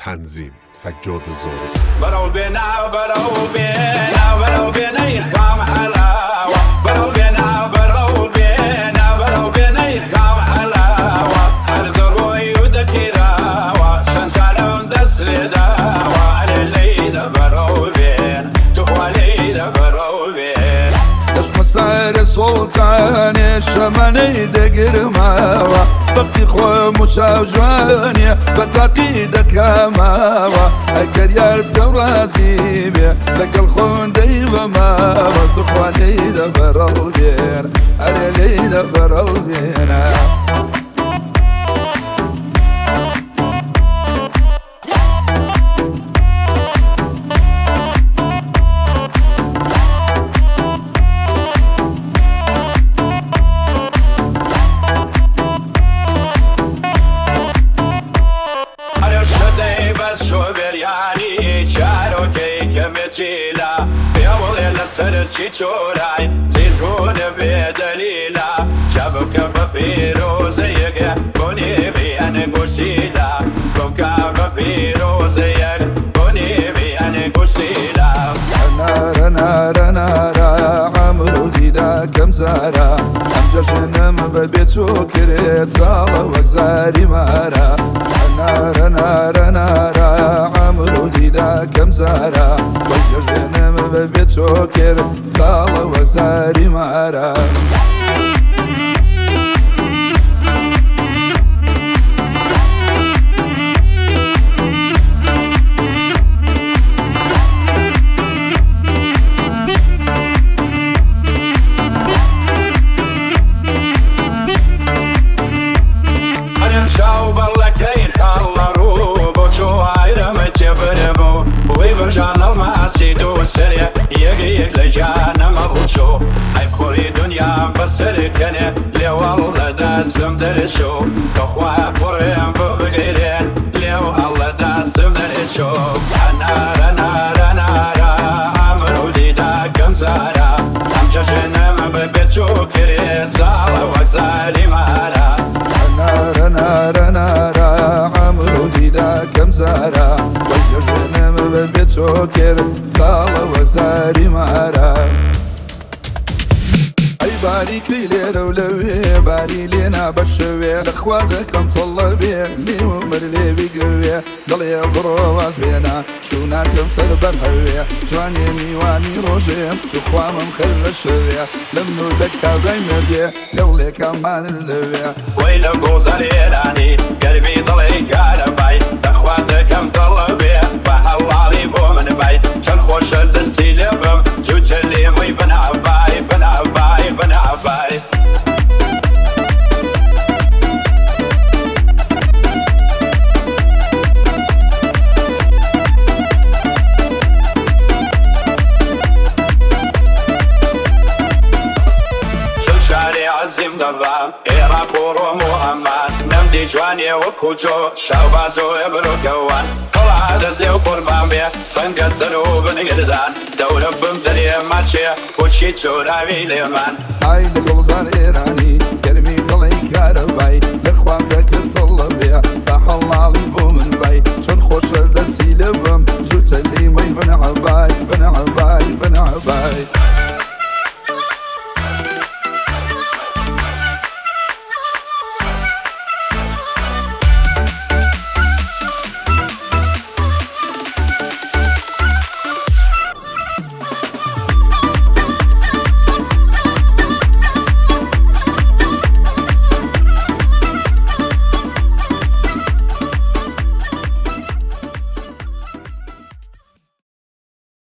تنظیم سجاد زوری. برو بنا برو بنا برو بنا يرقام حلاوة برو بنا برو بنا برو بنا يرقام حلاوة أرض روي ودكيراوة شنشالون دسرداوة على الليلة برو بنا تخوى ليلة برو بنا دش مسار سلطاني الشماني دقرماوة بقي خو مشاو جواني بتاقيدك ماوة أكر يارد ورازي بي لك الخون ديوة ماوة تخوى ليلة برو بنا على ليلة برو بنا. چیچورای زیزگون به دلیلا چابک بپیروزیگ کنی بیان گوشیلا کنکا بپیروزیگ کنی بیان گوشیلا. نارا نارا نارا عمرو دیدا کم زارا ام جشنم ببیت شکرت سالا وگذاری مارا. نارا نارا نارا عمرو دیدا کم زارا وجشنم ببیت شکرت سالا وگذاری مارا. جان الماسي دو سريع يقيق لجانا مبوشو هاي كوري دنيا بسر كني لي والله داسم درشو كخوا كوريم بغيرين لي والله داسم درشو. نارا نارا نارا عمرو ديدا كم زارا عم جشنم ببيتشو كريت زالا وكزالي مارا. نارا نارا نارا عمرو ديدا كم زارا وجشنم ببيت شكر صالة وكزاري مارا. أي باريك لي ليرة ولوي باري لينا بشوي لخواتكم طلبي لي ومر لي بقوي ضلي بروز بينا شو ناكم سربر هوي جواني ميواني روجي شخوام مخل الشوي لمنو دكا زي مدي يولي كمان اللوي. ويلو بوزاري راني قلبي ضلي كارباي لخواتكم طلبي فحوالي بومن باي شن خوش الدستي لبم جوت اللي مي بنعباي بنعباي بنعباي. عزيم ضباب إيرا بورو مهمان نمدي جواني وكوجو شاوبازو يبرو كوان طلع دزي وقربان بيه صنق سلو بنقردان دولة بمدري ماتشي وشي تشورا ليمان. هاي لقوزار إيراني كرمي ضلي كارباي لخوان ذاك الطلبية فحلالي بو